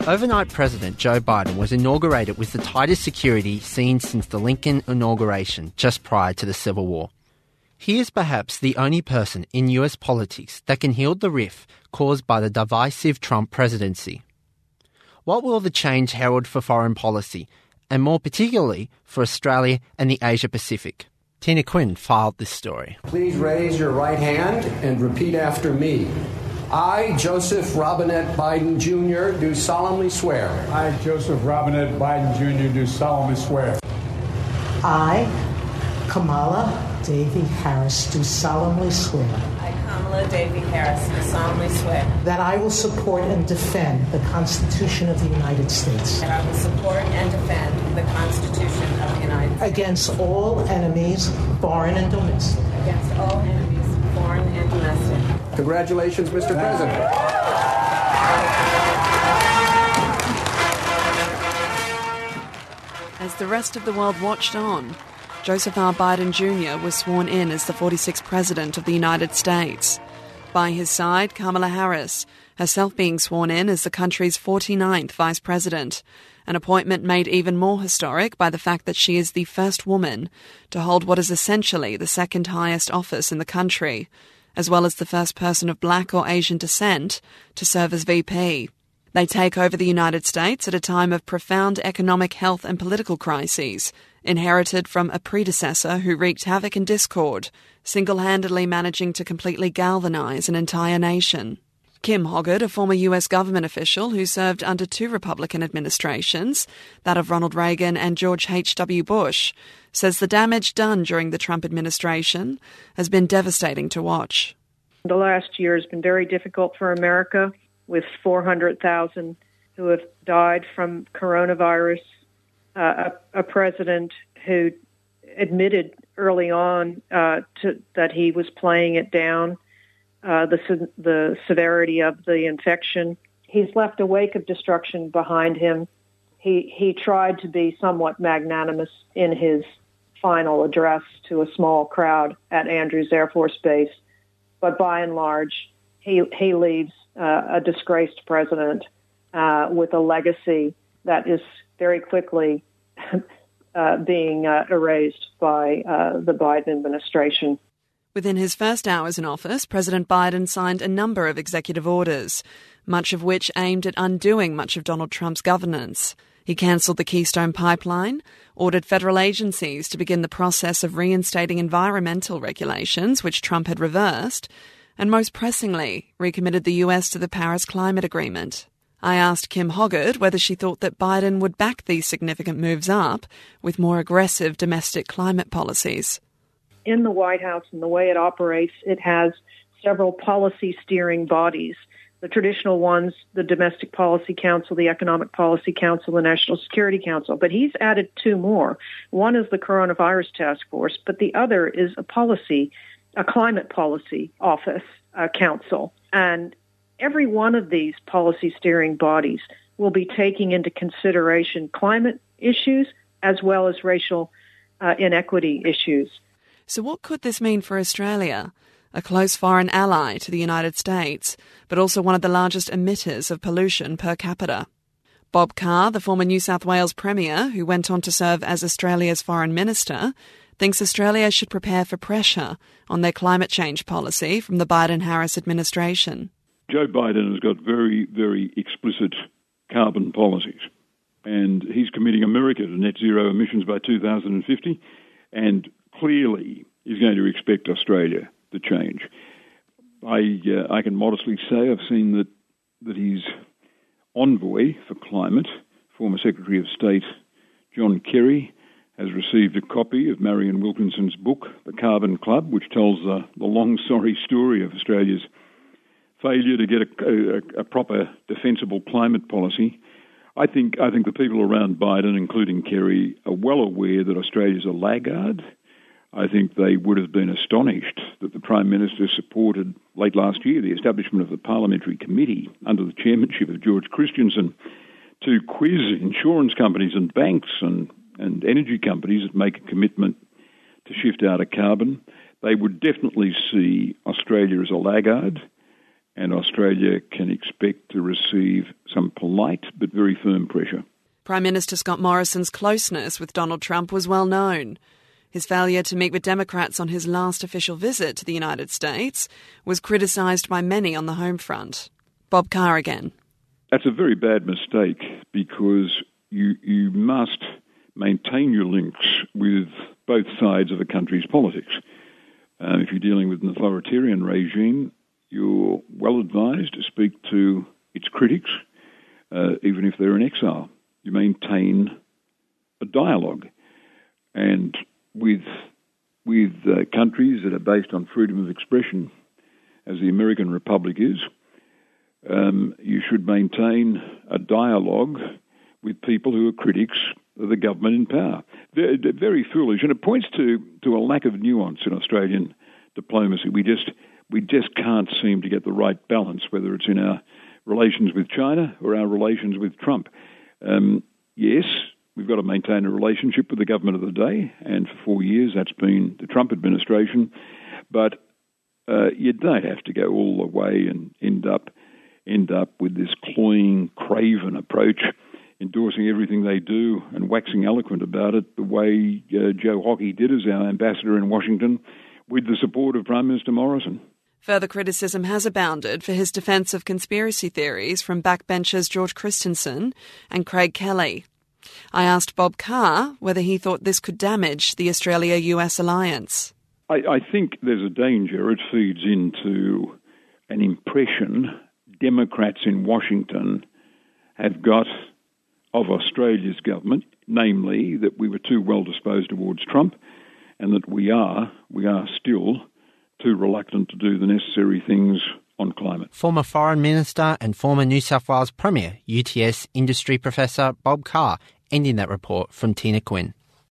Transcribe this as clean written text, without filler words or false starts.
Overnight President Joe Biden was inaugurated with the tightest security seen since the Lincoln inauguration just prior to the Civil War. He is perhaps the only person in US politics that can heal the rift caused by the divisive Trump presidency. What will the change herald for foreign policy, and more particularly for Australia and the Asia Pacific? Tina Quinn filed this story. Please raise your right hand and repeat after me. I, Joseph Robinette Biden Jr., do solemnly swear. I, Joseph Robinette Biden Jr., do solemnly swear. I, Kamala Davy Harris, do solemnly swear. I, Kamala Davy Harris, do solemnly swear. That I will support and defend the Constitution of the United States. That I will support and defend the Constitution of the United States. Against all enemies, foreign and domestic. Against all enemies, foreign and domestic. Congratulations, Mr. President. As the rest of the world watched on, Joseph R. Biden Jr. was sworn in as the 46th President of the United States. By his side, Kamala Harris, herself being sworn in as the country's 49th Vice President, an appointment made even more historic by the fact that she is the first woman to hold what is essentially the second highest office in the country, as well as the first person of black or Asian descent to serve as VP. They take over the United States at a time of profound economic, health and political crises, inherited from a predecessor who wreaked havoc and discord, single-handedly managing to completely galvanise an entire nation. Kim Hoggard, a former US government official who served under two Republican administrations, that of Ronald Reagan and George H.W. Bush, says the damage done during the Trump administration has been devastating to watch. The last year has been very difficult for America, with 400,000 who have died from coronavirus, a president who admitted early on that he was playing it down, the severity of the infection. He's left a wake of destruction behind him. He tried to be somewhat magnanimous in his final address to a small crowd at Andrews Air Force Base, but by and large, he leaves a disgraced president with a legacy that is very quickly being erased by the Biden administration. Within his first hours in office, President Biden signed a number of executive orders, much of which aimed at undoing much of Donald Trump's governance. He cancelled the Keystone Pipeline, ordered federal agencies to begin the process of reinstating environmental regulations, which Trump had reversed, and most pressingly, recommitted the US to the Paris Climate Agreement. I asked Kim Hoggard whether she thought that Biden would back these significant moves up with more aggressive domestic climate policies. In the White House and the way it operates, it has several policy steering bodies. The traditional ones, the Domestic Policy Council, the Economic Policy Council, the National Security Council. But he's added two more. One is the Coronavirus Task Force, but the other is a climate policy office, council. And every one of these policy steering bodies will be taking into consideration climate issues as well as racial inequity issues. So what could this mean for Australia, a close foreign ally to the United States, but also one of the largest emitters of pollution per capita? Bob Carr, the former New South Wales Premier, who went on to serve as Australia's Foreign Minister, thinks Australia should prepare for pressure on their climate change policy from the Biden-Harris administration. Joe Biden has got very, very explicit carbon policies, and he's committing America to net zero emissions by 2050, and clearly is going to expect Australia to change. I can modestly say I've seen that his envoy for climate, former Secretary of State John Kerry, has received a copy of Marion Wilkinson's book, The Carbon Club, which tells the long, sorry story of Australia's failure to get a proper, defensible climate policy. I think the people around Biden, including Kerry, are well aware that Australia's a laggard. I think they would have been astonished that the Prime Minister supported, late last year, the establishment of the Parliamentary Committee under the chairmanship of George Christensen to quiz insurance companies and banks and energy companies that make a commitment to shift out of carbon. They would definitely see Australia as a laggard, and Australia can expect to receive some polite but very firm pressure. Prime Minister Scott Morrison's closeness with Donald Trump was well known. His failure to meet with Democrats on his last official visit to the United States was criticised by many on the home front. Bob Carr again. That's a very bad mistake because you must maintain your links with both sides of a country's politics. If you're dealing with an authoritarian regime, you're well advised to speak to its critics, even if they're in exile. You maintain a dialogue. And with countries that are based on freedom of expression, as the American Republic is, you should maintain a dialogue with people who are critics of the government in power. They're very foolish, and it points to a lack of nuance in Australian diplomacy. We just can't seem to get the right balance, whether it's in our relations with China or our relations with Trump. Yes, we've got to maintain a relationship with the government of the day, and for 4 years that's been the Trump administration. But you don't have to go all the way and end up with this cloying, craven approach, endorsing everything they do and waxing eloquent about it, the way Joe Hockey did as our ambassador in Washington, with the support of Prime Minister Morrison. Further criticism has abounded for his defence of conspiracy theories from backbenchers George Christensen and Craig Kelly. I asked Bob Carr whether he thought this could damage the Australia-US alliance. I think there's a danger it feeds into an impression Democrats in Washington have got of Australia's government, namely that we were too well disposed towards Trump and that we are still too reluctant to do the necessary things on climate. Former Foreign Minister and former New South Wales Premier, UTS industry professor Bob Carr, ending that report from Tina Quinn.